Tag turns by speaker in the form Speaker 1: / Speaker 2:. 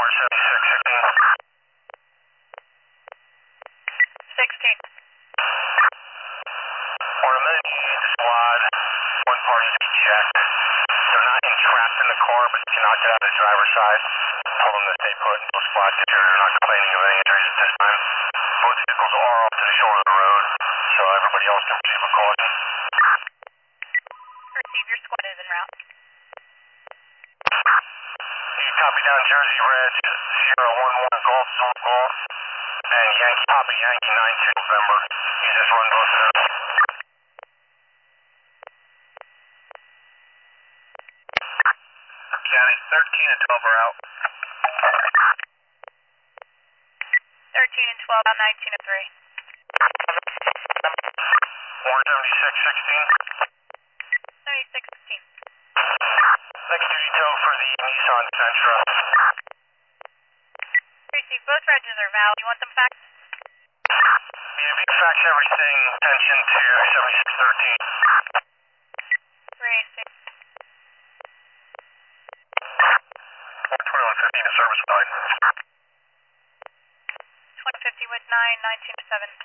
Speaker 1: 16.
Speaker 2: Or a minute, you need the squad. One party is eject. They're not entrapped in the car, but you cannot get out of the driver's side. Told them to stay put until squad gets here. They're not complaining of any injuries at this time. Both vehicles are off to the shore of the road, so everybody else can proceed with caution.
Speaker 1: Receive, your squad is en route.
Speaker 2: You copy down Jersey Red, Sierra 11 Golf, Zulu Golf, and Yankee Papa Yankee 92 November. You just run both of those. County 13 and 12 are out.
Speaker 1: 13 and 12, out 19 and 3.
Speaker 2: 176-16.
Speaker 1: 96-16.
Speaker 2: Next duty tow for the Nissan Sentra.
Speaker 1: Receive, both regs are valid. You want them faxed?
Speaker 2: Yeah, if you can fax everything, attention to 7613.
Speaker 1: Receive.
Speaker 2: 2115 to service 9.
Speaker 1: 2050 with 9, 19 to 7.